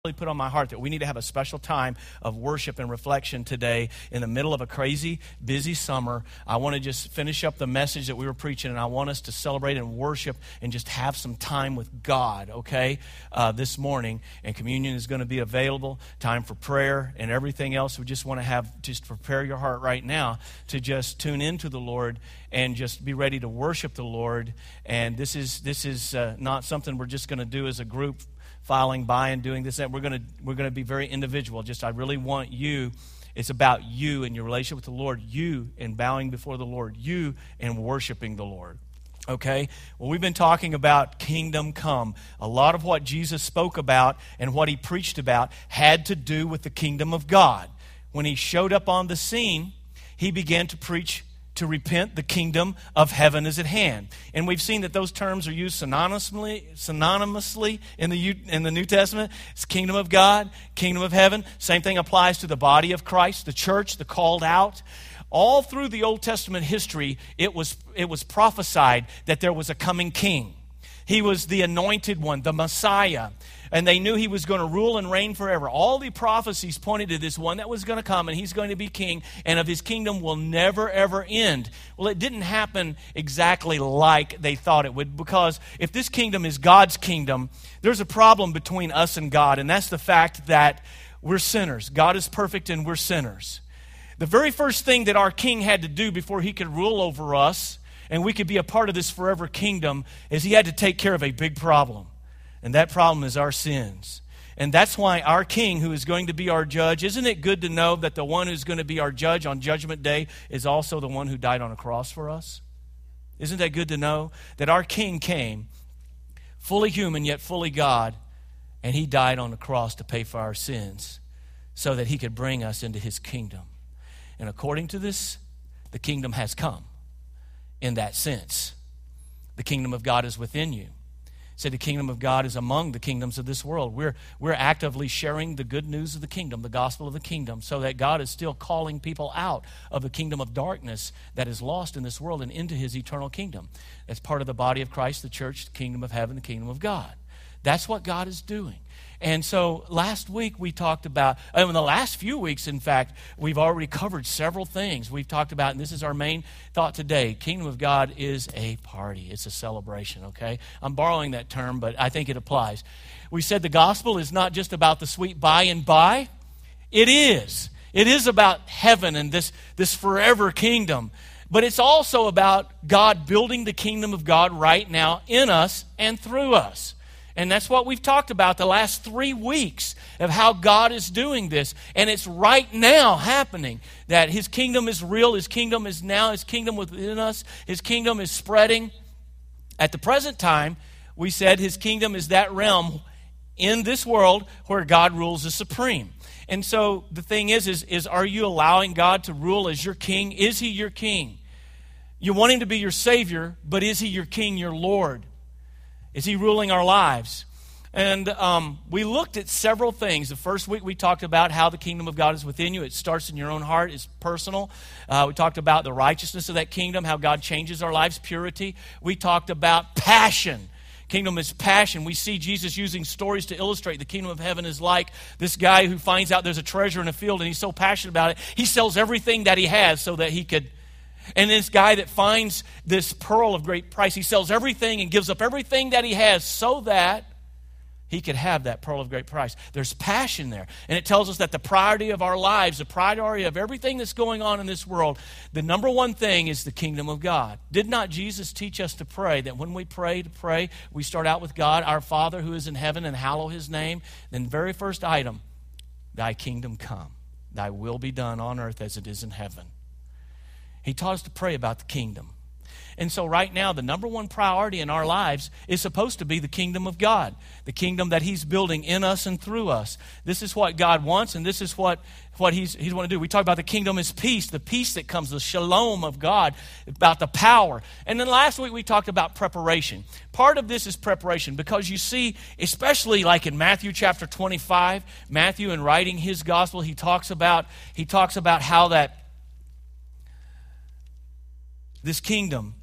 really put on my heart that we need to have a special time of worship and reflection today in the middle of a crazy, busy summer. I want to just finish up the message that we were preaching, and I want us to celebrate and worship and just have some time with God, okay, this morning. And communion is going to be available, time for prayer and everything else. We just want to just prepare your heart right now to just tune into the Lord and just be ready to worship the Lord. And this is not something we're just going to do as a group, filing by and doing this. And we're going to be very individual. I really want you. It's about you and your relationship with the Lord, you and bowing before the Lord, you and worshiping the Lord. Okay? Well, we've been talking about kingdom come. A lot of what Jesus spoke about and what he preached about had to do with the kingdom of God. When he showed up on the scene, he began to preach to repent, the kingdom of heaven is at hand. And we've seen that those terms are used synonymously in the New Testament. It's kingdom of God, kingdom of heaven. Same thing applies to the body of Christ, the church, the called out. All through the Old Testament history, it was prophesied that there was a coming king. He was the anointed one, the Messiah. And they knew he was going to rule and reign forever. All the prophecies pointed to this one that was going to come, and he's going to be king, and of his kingdom will never, ever end. Well, it didn't happen exactly like they thought it would, because if this kingdom is God's kingdom, there's a problem between us and God, and that's the fact that we're sinners. God is perfect, and we're sinners. The very first thing that our king had to do before he could rule over us, and we could be a part of this forever kingdom, is he had to take care of a big problem. And that problem is our sins. And that's why our king, who is going to be our judge, isn't it good to know that the one who's going to be our judge on Judgment Day is also the one who died on a cross for us? Isn't that good to know? That our king came, fully human yet fully God, and he died on the cross to pay for our sins so that he could bring us into his kingdom. And according to this, the kingdom has come in that sense. The kingdom of God is within you. Said the kingdom of God is among the kingdoms of this world. We're actively sharing the good news of the kingdom, the gospel of the kingdom, so that God is still calling people out of the kingdom of darkness that is lost in this world and into his eternal kingdom. That's part of the body of Christ, the church, the kingdom of heaven, the kingdom of God. That's what God is doing. And so last week we talked about, in the last few weeks, in fact, we've already covered several things. We've talked about, and this is our main thought today, kingdom of God is a party. It's a celebration, okay? I'm borrowing that term, but I think it applies. We said the gospel is not just about the sweet by and by. It is. It is about heaven and this forever kingdom. But it's also about God building the kingdom of God right now in us and through us. And that's what we've talked about the last 3 weeks of how God is doing this. And it's right now happening, that his kingdom is real, his kingdom is now, his kingdom within us, his kingdom is spreading. At the present time, we said his kingdom is that realm in this world where God rules as supreme. And so the thing is are you allowing God to rule as your king? Is he your king? You want him to be your Savior, but is he your king, your Lord? Is he ruling our lives? And we looked at several things. The first week we talked about how the kingdom of God is within you. It starts in your own heart. It's personal. We talked about the righteousness of that kingdom, how God changes our lives, purity. We talked about passion. Kingdom is passion. We see Jesus using stories to illustrate the kingdom of heaven is like this guy who finds out there's a treasure in a field and he's so passionate about it, he sells everything that he has so that he could. And this guy that finds this pearl of great price, he sells everything and gives up everything that he has so that he could have that pearl of great price. There's passion there. And it tells us that the priority of our lives, the priority of everything that's going on in this world, the number one thing is the kingdom of God. Did not Jesus teach us to pray that when we pray, we start out with God, our Father who is in heaven, and hallow his name? Then very first item, thy kingdom come. Thy will be done on earth as it is in heaven. He taught us to pray about the kingdom. And so right now, the number one priority in our lives is supposed to be the kingdom of God, the kingdom that he's building in us and through us. This is what God wants, and this is what he's want to do. We talk about the kingdom is peace, the peace that comes, the shalom of God, about the power. And then last week we talked about preparation. Part of this is preparation because you see, especially like in Matthew chapter 25, Matthew in writing his gospel, he talks about how that this kingdom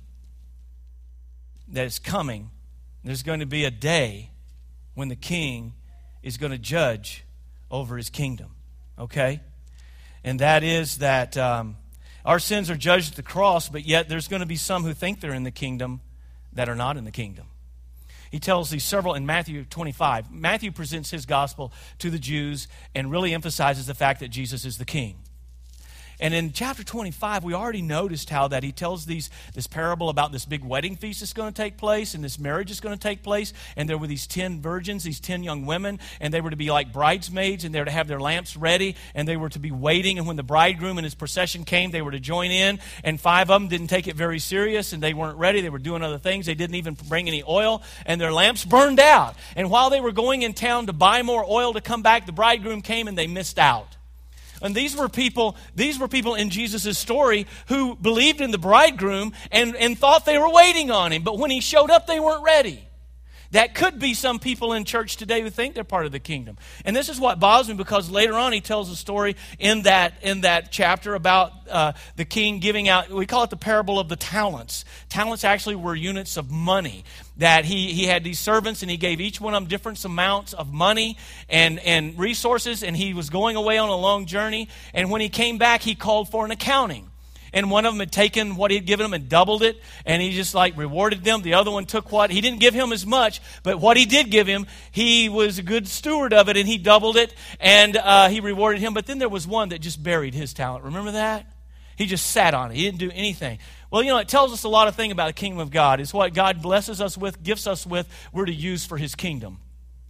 that is coming, there's going to be a day when the king is going to judge over his kingdom, okay? And that is that our sins are judged at the cross, but yet there's going to be some who think they're in the kingdom that are not in the kingdom. He tells these several in Matthew 25. Matthew presents his gospel to the Jews and really emphasizes the fact that Jesus is the king. And in chapter 25, we already noticed how that he tells this parable about this big wedding feast that's going to take place, and this marriage is going to take place, and there were these 10 virgins, these 10 young women, and they were to be like bridesmaids, and they were to have their lamps ready, and they were to be waiting, and when the bridegroom and his procession came, they were to join in, and 5 of them didn't take it very serious, and they weren't ready. They were doing other things. They didn't even bring any oil, and their lamps burned out. And while they were going in town to buy more oil to come back, the bridegroom came, and they missed out. And these were people in Jesus' story who believed in the bridegroom and thought they were waiting on him. But when he showed up, they weren't ready. That could be some people in church today who think they're part of the kingdom. And this is what bothers me, because later on he tells a story in that chapter about the king giving out, we call it the parable of the talents. Talents actually were units of money. That he had these servants, and he gave each one of them different amounts of money and resources, and he was going away on a long journey. And when he came back, he called for an accounting. And one of them had taken what he'd given them and doubled it, and he just rewarded them. The other one took what he didn't give him as much, but what he did give him, he was a good steward of it, and he doubled it, and he rewarded him. But then there was one that just buried his talent. Remember that? He just sat on it. He didn't do anything. Well, it tells us a lot of things about the kingdom of God. It's what God blesses us with, gifts us with, we're to use for his kingdom.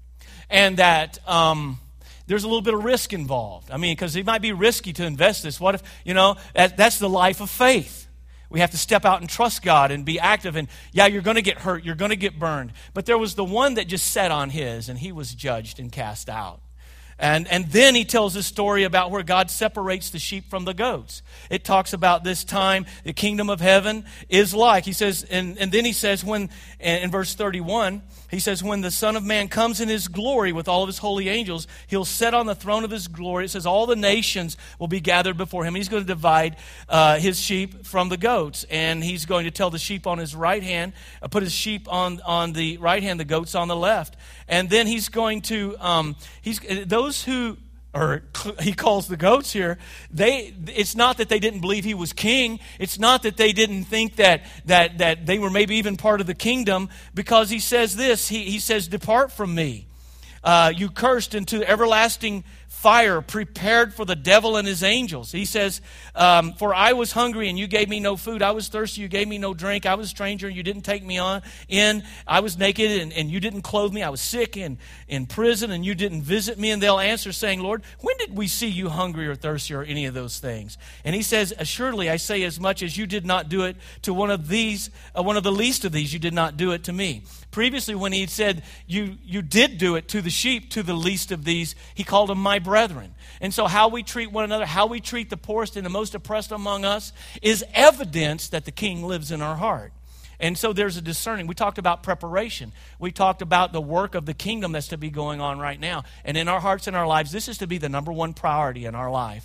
And that there's a little bit of risk involved. Because it might be risky to invest this. What if, that's the life of faith. We have to step out and trust God and be active. And you're going to get hurt. You're going to get burned. But there was the one that just sat on his, and he was judged and cast out. And then he tells this story about where God separates the sheep from the goats. It talks about this time the kingdom of heaven is like. He says, and then he says, when in verse 31, he says, when the Son of Man comes in his glory with all of his holy angels, he'll sit on the throne of his glory. It says all the nations will be gathered before him. He's going to divide his sheep from the goats. And he's going to tell the sheep on his right hand, put his sheep on the right hand, the goats on the left. And then he's going to, those who, or he calls the goats here, it's not that they didn't believe he was king. It's not that they didn't think that they were maybe even part of the kingdom, because he says this, he says, depart from me, you cursed, into everlasting fire prepared for the devil and his angels. He says, for I was hungry and you gave me no food. I was thirsty, you gave me no drink. I was a stranger and you didn't take me in. I was naked and you didn't clothe me. I was sick and in prison and you didn't visit me. And they'll answer saying, Lord, when did we see you hungry or thirsty or any of those things? And he says, assuredly I say, as much as you did not do it to one of the least of these, you did not do it to me. Previously, when he said you did do it to the sheep, to the least of these, he called them my brethren. And so how we treat one another, how we treat the poorest and the most oppressed among us, is evidence that the king lives in our heart. And so there's a discerning. We talked about preparation. We talked about the work of the kingdom that's to be going on right now. And in our hearts and our lives, this is to be the number one priority in our life,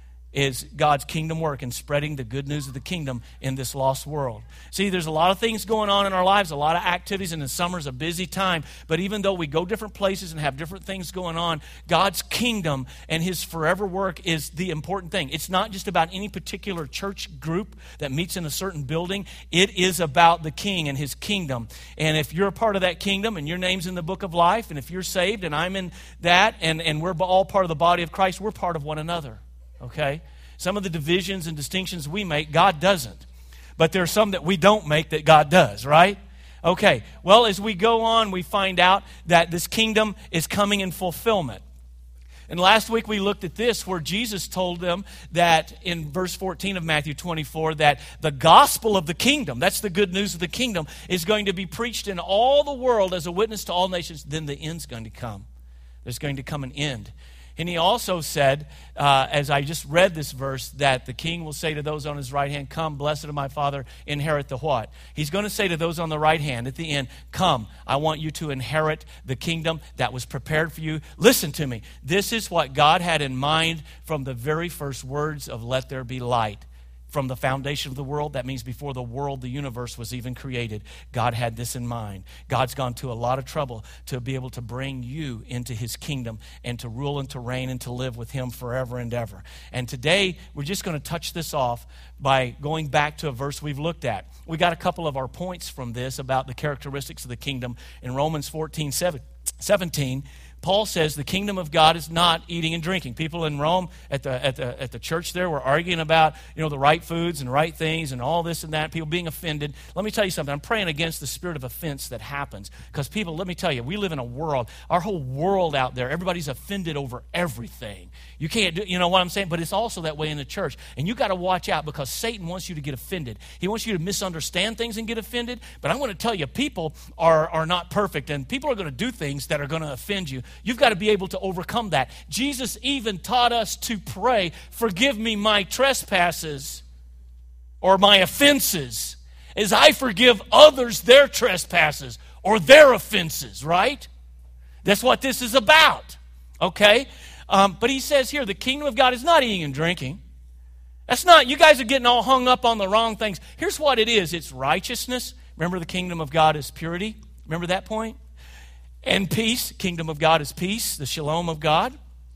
is God's kingdom work and spreading the good news of the kingdom in this lost world. See, there's a lot of things going on in our lives, a lot of activities, and the summer's a busy time. But even though we go different places and have different things going on, God's kingdom and his forever work is the important thing. It's not just about any particular church group that meets in a certain building. It is about the king and his kingdom. And if you're a part of that kingdom and your name's in the book of life, and if you're saved and I'm in that, and we're all part of the body of Christ, we're part of one another. Okay? Some of the divisions and distinctions we make, God doesn't. But there are some that we don't make that God does, right? Okay. Well, as we go on, we find out that this kingdom is coming in fulfillment. And last week we looked at this, where Jesus told them that in verse 14 of Matthew 24, that the gospel of the kingdom, that's the good news of the kingdom, is going to be preached in all the world as a witness to all nations. Then the end's going to come. There's going to come an end. And he also said, as I just read this verse, that the king will say to those on his right hand, come, blessed of my Father, inherit the what? He's going to say to those on the right hand at the end, come, I want you to inherit the kingdom that was prepared for you. Listen to me. This is what God had in mind from the very first words of let there be light. from the foundation of the world. That means before the world, the universe was even created, God had this in mind. God's gone to a lot of trouble to be able to bring you into his kingdom and to rule and to reign and to live with him forever and ever. And today, we're just going to touch this off by going back to a verse we've looked at. We got a couple of our points from this about the characteristics of the kingdom. In Romans 14:17, Paul says the kingdom of God is not eating and drinking. People in Rome at the church there were arguing about, the right foods and right things and all this and that, people being offended. Let me tell you something. I'm praying against the spirit of offense that happens. Because people, let me tell you, we live in a world, our whole world out there, everybody's offended over everything. You can't do, you know what I'm saying? But it's also that way in the church. And you got to watch out because Satan wants you to get offended. He wants you to misunderstand things and get offended. But I'm going to tell you, people are not perfect, and people are going to do things that are going to offend you. You've got to be able to overcome that. Jesus even taught us to pray, forgive me my trespasses or my offenses as I forgive others their trespasses or their offenses, right? That's what this is about, okay? But he says here, the kingdom of God is not eating and drinking. That's not, you guys are getting all hung up on the wrong things. Here's what it is. It's righteousness. Remember, the kingdom of God is purity. Remember that point? And peace. Kingdom of God is peace, the shalom of God.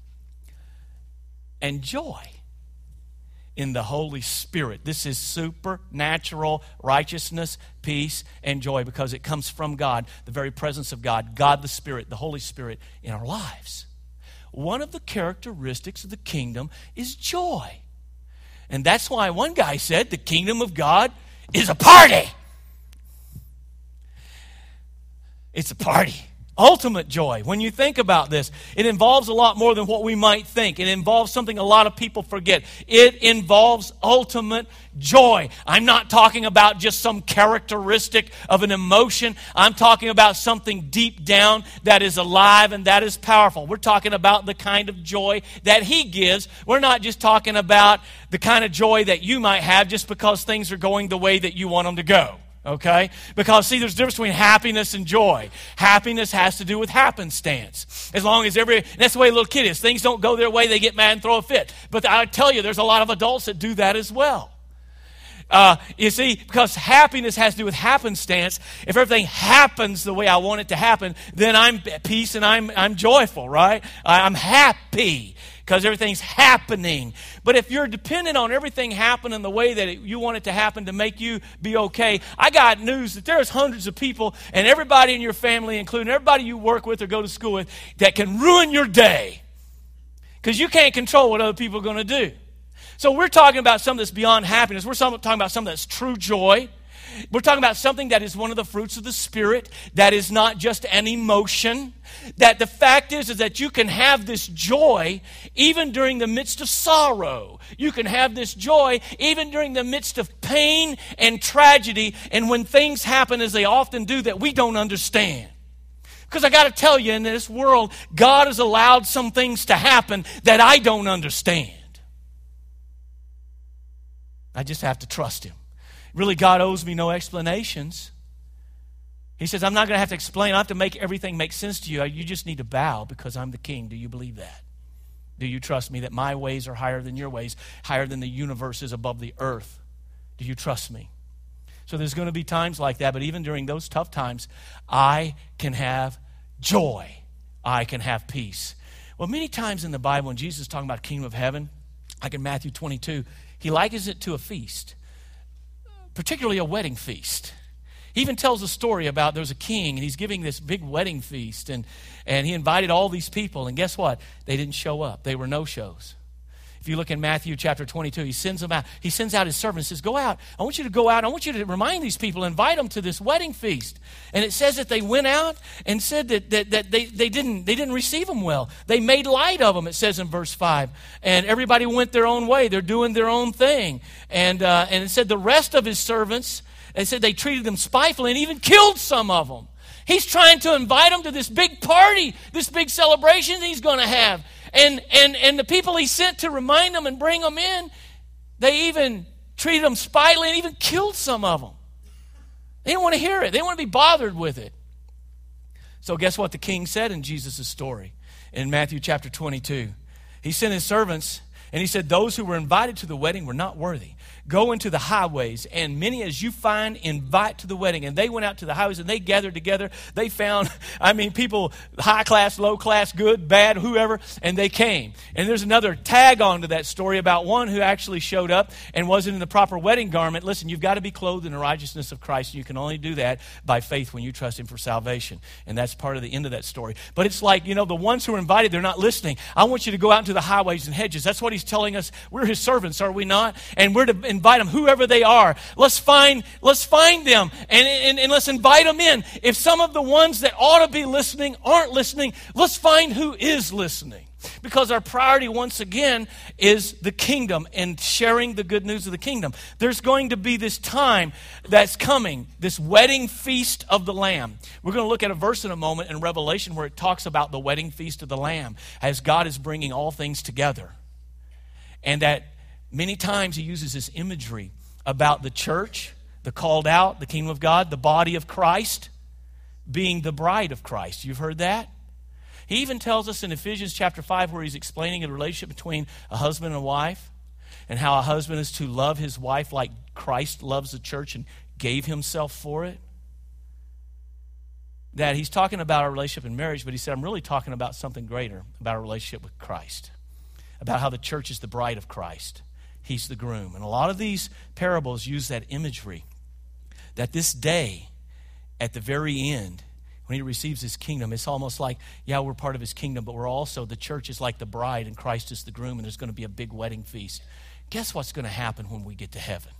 And joy in the Holy Spirit. This is supernatural righteousness, peace, and joy because it comes from God, the very presence of God, God the Spirit, the Holy Spirit in our lives. One of the characteristics of the kingdom is joy. And that's why one guy said the kingdom of God is a party. It's a party. Ultimate joy. When you think about this, it involves a lot more than what we might think. It involves something a lot of people forget. It involves ultimate joy. I'm not talking about just some characteristic of an emotion. I'm talking about something deep down that is alive and that is powerful. We're talking about the kind of joy that he gives. We're not just talking about the kind of joy that you might have just because things are going the way that you want them to go. Okay? Because, see, there's a difference between happiness and joy. Happiness has to do with happenstance. As long as that's the way a little kid is. Things don't go their way, they get mad and throw a fit. But I tell you, there's a lot of adults that do that as well. You see, because happiness has to do with happenstance. If everything happens the way I want it to happen, then I'm at peace and I'm joyful, right? I'm happy because everything's happening. But if you're dependent on everything happening the way that you want it to happen to make you be okay, I got news that there's hundreds of people and everybody in your family, including everybody you work with or go to school with, that can ruin your day because you can't control what other people are going to do. So we're talking about something that's beyond happiness. We're talking about something that's true joy. We're talking about something that is one of the fruits of the Spirit, that is not just an emotion. That the fact is that you can have this joy even during the midst of sorrow. You can have this joy even during the midst of pain and tragedy and when things happen as they often do that we don't understand. Because I got to tell you, in this world, God has allowed some things to happen that I don't understand. I just have to trust him. Really, God owes me no explanations. He says, I'm not going to have to explain. I have to make everything make sense to you. You just need to bow because I'm the king. Do you believe that? Do you trust me that my ways are higher than your ways, higher than the universe is above the earth? Do you trust me? So there's going to be times like that, but even during those tough times, I can have joy. I can have peace. Well, many times in the Bible, when Jesus is talking about the kingdom of heaven, like in Matthew 22, he likens it to a feast, particularly a wedding feast. He even tells a story about there's a king, and he's giving this big wedding feast, and he invited all these people, and guess what? They didn't show up. They were no-shows. If you look in Matthew chapter 22, he sends them out. He sends out his servants and says, go out. I want you to go out. I want you to remind these people, invite them to this wedding feast. And it says that they went out and said that they didn't receive them well. They made light of them, it says in verse 5. And everybody went their own way. They're doing their own thing. And it said the rest of his servants, it said they treated them spitefully and even killed some of them. He's trying to invite them to this big party, this big celebration he's going to have. And the people he sent to remind them and bring them in, they even treated them spitefully and even killed some of them. They didn't want to hear it. They didn't want to be bothered with it. So guess what the king said in Jesus' story in Matthew chapter 22? He sent his servants And he said, those who were invited to the wedding were not worthy. Go into the highways, and many as you find, invite to the wedding. And they went out to the highways, and they gathered together. They found, people, high class, low class, good, bad, whoever, and they came. And there's another tag on to that story about one who actually showed up and wasn't in the proper wedding garment. Listen, you've got to be clothed in the righteousness of Christ. You can only do that by faith when you trust Him for salvation. And that's part of the end of that story. But it's like, the ones who are invited, they're not listening. I want you to go out into the highways and hedges. That's what He's telling us. We're His servants, are we not? And we're to invite them, whoever they are. Let's find them and let's invite them in. If some of the ones that ought to be listening aren't listening, let's find who is listening. Because our priority, once again, is the kingdom and sharing the good news of the kingdom. There's going to be this time that's coming, this wedding feast of the Lamb. We're going to look at a verse in a moment in Revelation where it talks about the wedding feast of the Lamb as God is bringing all things together. And that many times He uses this imagery about the church, the called out, the kingdom of God, the body of Christ, being the bride of Christ. You've heard that? He even tells us in Ephesians chapter 5 where he's explaining the relationship between a husband and a wife and how a husband is to love his wife like Christ loves the church and gave Himself for it. That he's talking about our relationship in marriage, but he said, I'm really talking about something greater, about our relationship with Christ, about how the church is the bride of Christ. He's the groom. And a lot of these parables use that imagery that this day, at the very end, when He receives His kingdom, it's almost like, we're part of His kingdom, but we're also, the church is like the bride and Christ is the groom, and there's going to be a big wedding feast. Guess what's going to happen when we get to heaven?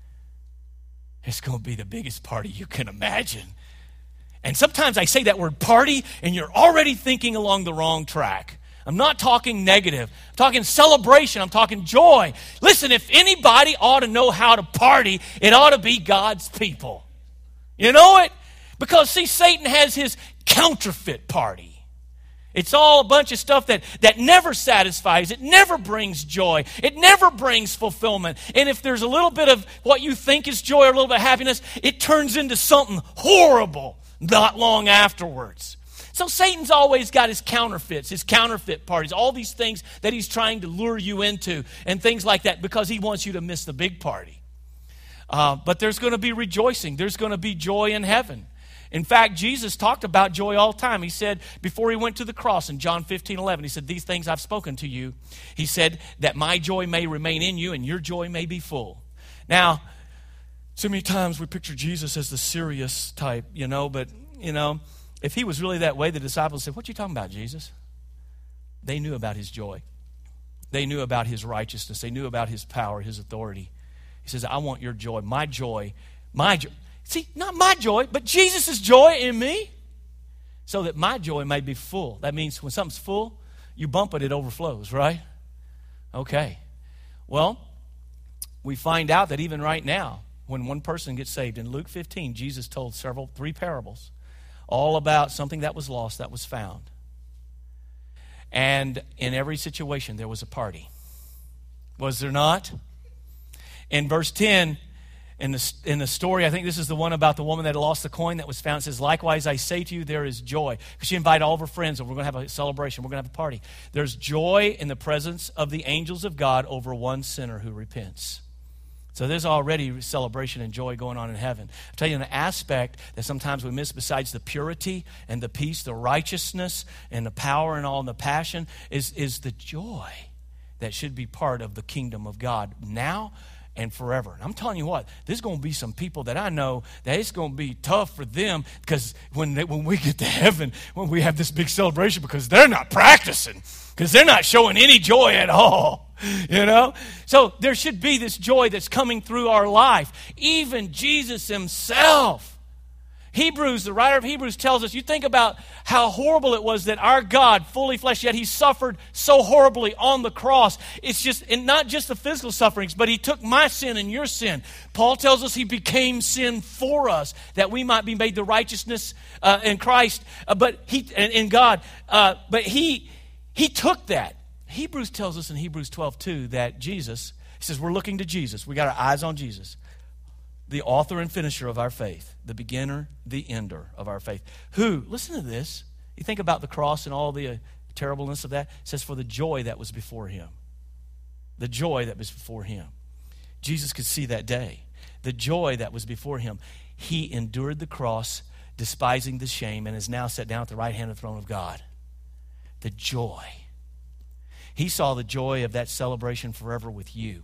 It's going to be the biggest party you can imagine. And sometimes I say that word party, and you're already thinking along the wrong track. I'm not talking negative. I'm talking celebration. I'm talking joy. Listen, if anybody ought to know how to party, it ought to be God's people. You know it? Because, see, Satan has his counterfeit party. It's all a bunch of stuff that never satisfies. It never brings joy. It never brings fulfillment. And if there's a little bit of what you think is joy or a little bit of happiness, it turns into something horrible not long afterwards. So Satan's always got his counterfeits, his counterfeit parties, all these things that he's trying to lure you into and things like that because he wants you to miss the big party. But there's going to be rejoicing. There's going to be joy in heaven. In fact, Jesus talked about joy all the time. He said, before He went to the cross in John 15:11, He said, these things I've spoken to you. He said that my joy may remain in you and your joy may be full. Now, so many times we picture Jesus as the serious type, but, if He was really that way, the disciples said, what are you talking about, Jesus? They knew about His joy. They knew about His righteousness. They knew about His power, His authority. He says, I want your joy, my joy, my joy. See, not my joy, but Jesus' joy in me, so that my joy may be full. That means when something's full, you bump it overflows, right? Okay. Well, we find out that even right now, when one person gets saved, in Luke 15, Jesus told 3 parables, all about something that was lost, that was found. And in every situation, there was a party. Was there not? In verse 10, in the story, I think this is the one about the woman that lost the coin that was found. It says, likewise, I say to you, there is joy. Because she invited all of her friends, and we're going to have a celebration. We're going to have a party. There's joy in the presence of the angels of God over one sinner who repents. So there's already celebration and joy going on in heaven. I'll tell you an aspect that sometimes we miss besides the purity and the peace, the righteousness and the power and all and the passion is the joy that should be part of the kingdom of God now and forever. And I'm telling you what, there's going to be some people that I know that it's going to be tough for them because when we get to heaven, when we have this big celebration, because they're not practicing, because they're not showing any joy at all. So there should be this joy that's coming through our life. Even Jesus Himself. The writer of Hebrews tells us, you think about how horrible it was that our God, fully flesh, yet He suffered so horribly on the cross. It's just, and not just the physical sufferings, but He took my sin and your sin. Paul tells us He became sin for us, that we might be made the righteousness in Christ, in God. But He took that. Hebrews tells us in Hebrews 12:2 that Jesus, he says we're looking to Jesus. We got our eyes on Jesus, the author and finisher of our faith, the beginner, the ender of our faith. Who, listen to this, you think about the cross and all the terribleness of that, it says for the joy that was before Him. The joy that was before him. Jesus could see that day. The joy that was before him. He endured the cross, despising the shame, and is now set down at the right hand of the throne of God. The joy. He saw the joy of that celebration forever with you.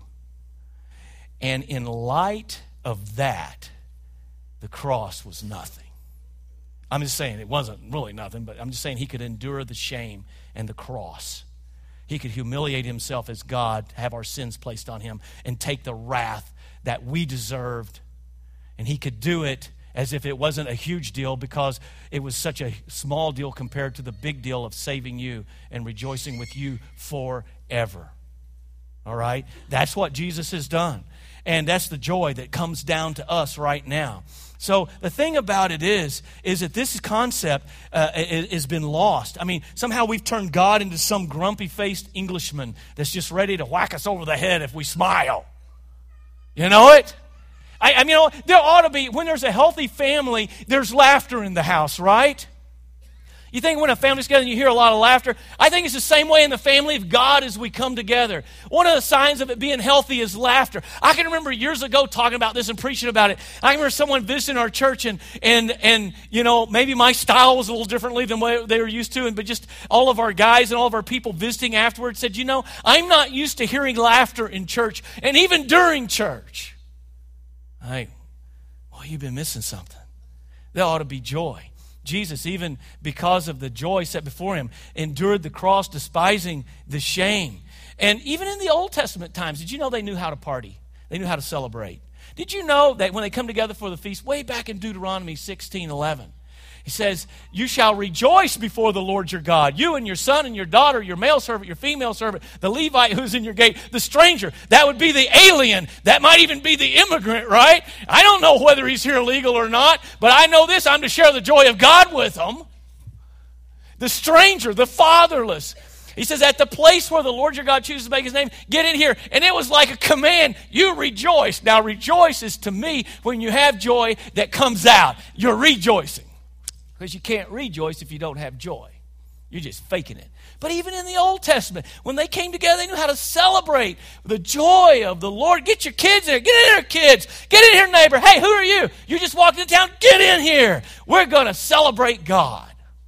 And in light of that, the cross was nothing. I'm just saying it wasn't really nothing, but I'm just saying he could endure the shame and the cross. He could humiliate himself as God, have our sins placed on him, and take the wrath that we deserved. And he could do it as if it wasn't a huge deal because it was such a small deal compared to the big deal of saving you and rejoicing with you forever. All right? That's what Jesus has done. And that's the joy that comes down to us right now. So the thing about it is that this concept has been lost. I mean, somehow we've turned God into some grumpy-faced Englishman that's just ready to whack us over the head if we smile. You know it? I mean, there ought to be, when there's a healthy family, there's laughter in the house, right? You think when a family's together and you hear a lot of laughter, I think it's the same way in the family of God as we come together. One of the signs of it being healthy is laughter. I can remember years ago talking about this and preaching about it. I remember someone visiting our church and you know, maybe my style was a little differently than what they were used to, but just all of our guys and all of our people visiting afterwards said, you know, I'm not used to hearing laughter in church and even during church. Well, you've been missing something. There ought to be joy. Jesus, even because of the joy set before him, endured the cross, despising the shame. And even in the Old Testament times, did you know they knew how to party? They knew how to celebrate. Did you know that when they come together for the feast, way back in Deuteronomy 16:11, he says, you shall rejoice before the Lord your God, you and your son and your daughter, your male servant, your female servant, the Levite who's in your gate, the stranger. That would be the alien. That might even be the immigrant, right? I don't know whether he's here legal or not, but I know this, I'm to share the joy of God with them. The stranger, the fatherless. He says, at the place where the Lord your God chooses to make his name, get in here. And it was like a command. You rejoice. Now, rejoice is to me when you have joy that comes out. You're rejoicing. Because you can't rejoice if you don't have joy. You're just faking it. But even in the Old Testament, when they came together, they knew how to celebrate the joy of the Lord. Get your kids in here. Get in here, kids. Get in here, neighbor. Hey, who are you? You just walked into town. Get in here. We're going to celebrate God.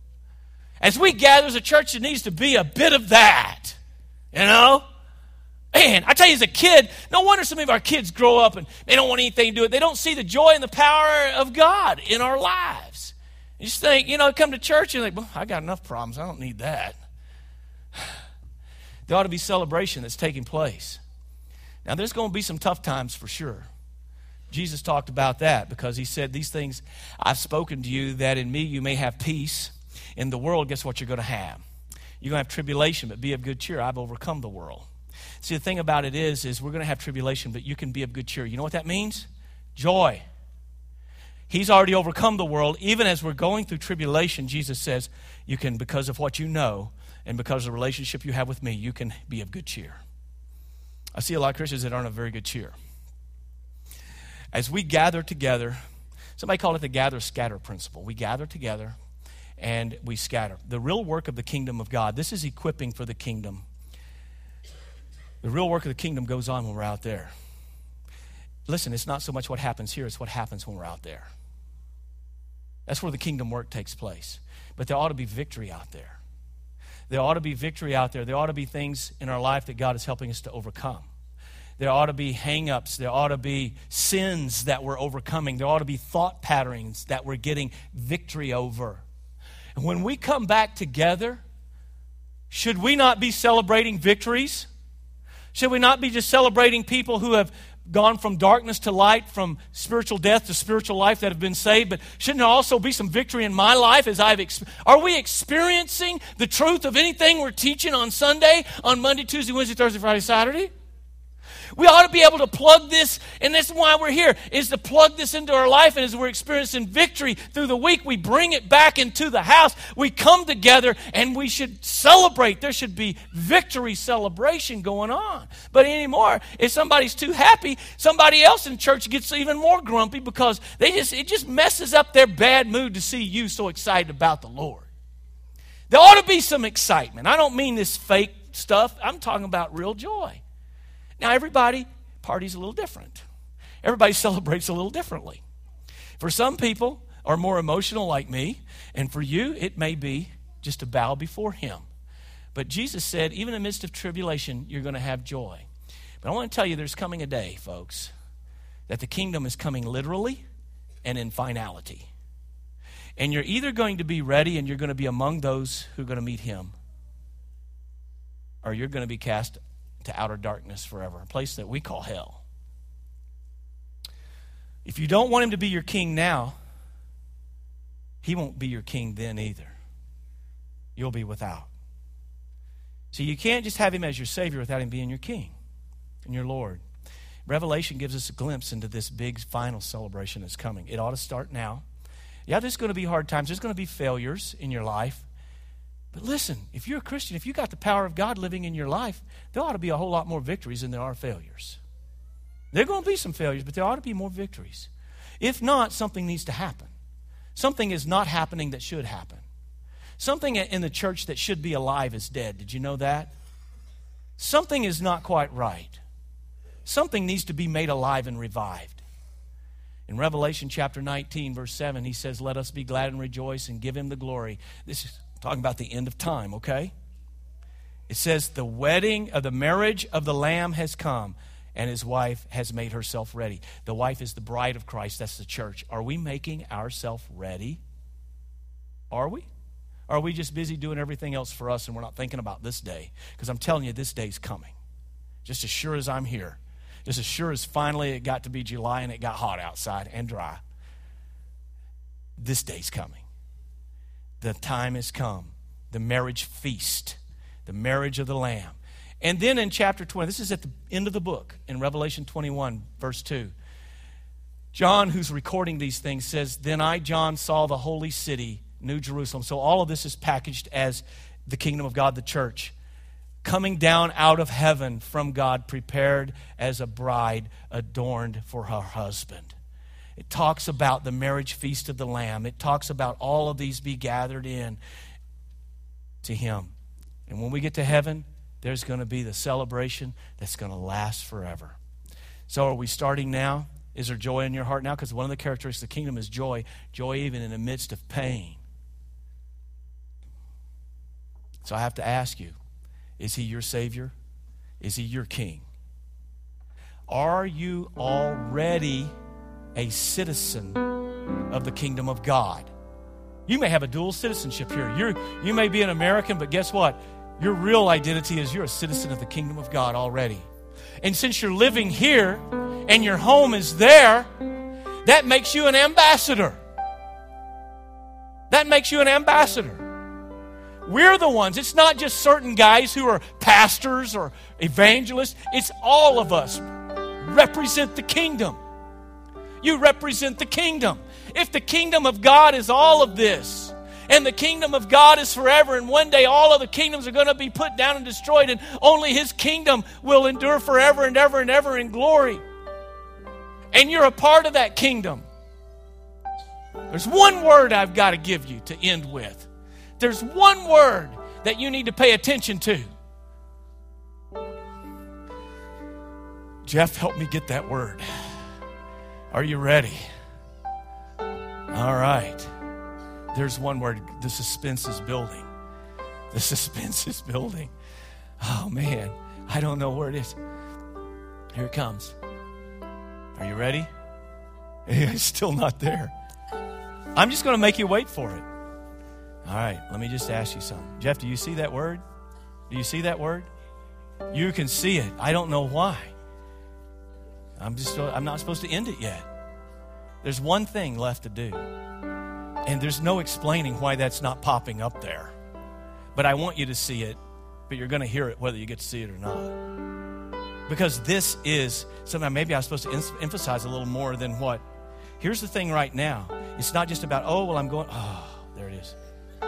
As we gather as a church, there needs to be a bit of that. You know? Man, I tell you, as a kid, no wonder some of our kids grow up and they don't want anything to do with it. They don't see the joy and the power of God in our lives. You just think, you know, come to church and you're like, well, I got enough problems. I don't need that. There ought to be celebration that's taking place. Now, there's going to be some tough times for sure. Jesus talked about that because he said, these things I've spoken to you that in me you may have peace. In the world, guess what you're going to have? You're going to have tribulation, but be of good cheer. I've overcome the world. See, the thing about it is we're going to have tribulation, but you can be of good cheer. You know what that means? Joy. He's already overcome the world. Even as we're going through tribulation, Jesus says, you can, because of what you know and because of the relationship you have with me, you can be of good cheer. I see a lot of Christians that aren't of very good cheer. As we gather together, somebody called it the gather-scatter principle. We gather together and we scatter. The real work of the kingdom of God, this is equipping for the kingdom. The real work of the kingdom goes on when we're out there. Listen, it's not so much what happens here, it's what happens when we're out there. That's where the kingdom work takes place. But there ought to be victory out there. There ought to be victory out there. There ought to be things in our life that God is helping us to overcome. There ought to be hang-ups. There ought to be sins that we're overcoming. There ought to be thought patterns that we're getting victory over. And when we come back together, should we not be celebrating victories? Should we not be just celebrating people who have gone from darkness to light, from spiritual death to spiritual life that have been saved? But shouldn't there also be some victory in my life as are we experiencing the truth of anything we're teaching on Sunday, on Monday, Tuesday, Wednesday, Thursday, Friday, Saturday? We ought to be able to plug this, and that's why we're here, is to plug this into our life. And as we're experiencing victory through the week, we bring it back into the house. We come together, and we should celebrate. There should be victory celebration going on. But anymore, if somebody's too happy, somebody else in church gets even more grumpy because it just messes up their bad mood to see you so excited about the Lord. There ought to be some excitement. I don't mean this fake stuff. I'm talking about real joy. Now, everybody parties a little different. Everybody celebrates a little differently. For some people are more emotional like me, and for you, it may be just to bow before him. But Jesus said, even in the midst of tribulation, you're going to have joy. But I want to tell you, there's coming a day, folks, that the kingdom is coming literally and in finality. And you're either going to be ready and you're going to be among those who are going to meet him, or you're going to be cast to outer darkness forever, a place that we call hell. If you don't want him to be your king now, he won't be your king then either. You'll be without. So you can't just have him as your Savior without him being your king and your Lord. Revelation gives us a glimpse into this big final celebration that's coming. It ought to start now. Yeah, there's going to be hard times. There's going to be failures in your life. But listen, if you're a Christian, if you got the power of God living in your life, there ought to be a whole lot more victories than there are failures. There are going to be some failures, but there ought to be more victories. If not, something needs to happen. Something is not happening that should happen. Something in the church that should be alive is dead. Did you know that? Something is not quite right. Something needs to be made alive and revived. In Revelation chapter 19, verse 7, he says, let us be glad and rejoice and give him the glory. This is talking about the end of time, okay? It says, the wedding of the marriage of the Lamb has come, and his wife has made herself ready. The wife is the bride of Christ. That's the church. Are we making ourselves ready? Are we? Or are we just busy doing everything else for us and we're not thinking about this day? Because I'm telling you, this day's coming. Just as sure as I'm here. Just as sure as finally it got to be July and it got hot outside and dry. This day's coming. The time has come. The marriage feast. The marriage of the Lamb. And then in chapter 20, this is at the end of the book, in Revelation 21, verse 2. John, who's recording these things, says, then I, John, saw the holy city, New Jerusalem. So all of this is packaged as the kingdom of God, the church, coming down out of heaven from God, prepared as a bride adorned for her husband. It talks about the marriage feast of the Lamb. It talks about all of these be gathered in to him. And when we get to heaven, there's going to be the celebration that's going to last forever. So are we starting now? Is there joy in your heart now? Because one of the characteristics of the kingdom is joy. Joy even in the midst of pain. So I have to ask you, is he your Savior? Is he your King? Are you already a citizen of the kingdom of God? You may have a dual citizenship here. You may be an American, but guess what? Your real identity is you're a citizen of the kingdom of God already. And since you're living here and your home is there, that makes you an ambassador. That makes you an ambassador. We're the ones. It's not just certain guys who are pastors or evangelists. It's all of us represent the kingdom. You represent the kingdom. If the kingdom of God is all of this, and the kingdom of God is forever, and one day all of the kingdoms are going to be put down and destroyed, and only his kingdom will endure forever and ever and ever in glory. And you're a part of that kingdom. There's one word I've got to give you to end with. There's one word that you need to pay attention to. Jeff, help me get that word. Are you ready? All right. There's one word. The suspense is building. The suspense is building. Oh, man. I don't know where it is. Here it comes. Are you ready? It's still not there. I'm just going to make you wait for it. All right. Let me just ask you something. Jeff, do you see that word? Do you see that word? You can see it. I don't know why. I'm not supposed to end it yet. There's one thing left to do. And there's no explaining why that's not popping up there. But I want you to see it, but you're going to hear it whether you get to see it or not. Because this is something maybe I was supposed to emphasize a little more than what. Here's the thing right now. It's not just about, there it is.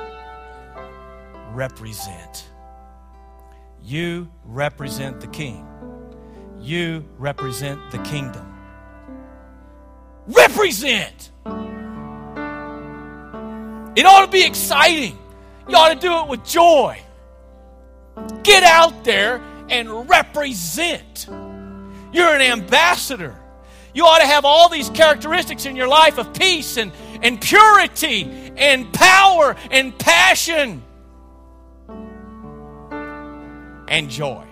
Represent. You represent the King. You represent the kingdom. Represent! It ought to be exciting. You ought to do it with joy. Get out there and represent. You're an ambassador. You ought to have all these characteristics in your life of peace and purity and power and passion and joy.